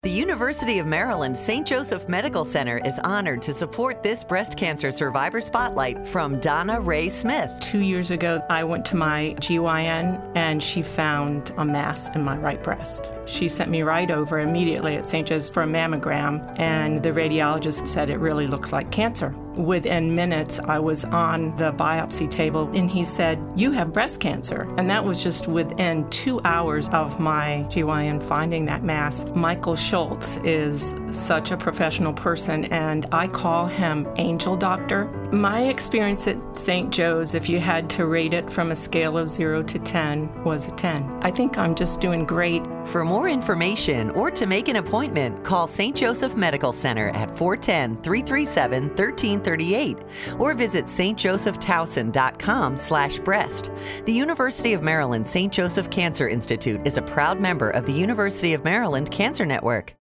The University of Maryland St. Joseph Medical Center is honored to support this breast cancer survivor spotlight from Donna Ray Smith. 2 years ago, I went to my GYN and she found a mass in my right breast. She sent me right over immediately at St. Joe's for a mammogram, and the radiologist said it really looks like cancer. Within minutes, I was on the biopsy table, and he said, "You have breast cancer." And that was just within 2 hours of my GYN finding that mass. Michael Schultz is such a professional person, and I call him Angel Doctor. My experience at St. Joe's, if you had to rate it from a scale of 0 to 10, was a 10. I think I'm just doing great. For more information or to make an appointment, call St. Joseph Medical Center at 410-337-1338 or visit stjosephtowson.com/breast. The University of Maryland St. Joseph Cancer Institute is a proud member of the University of Maryland Cancer Network.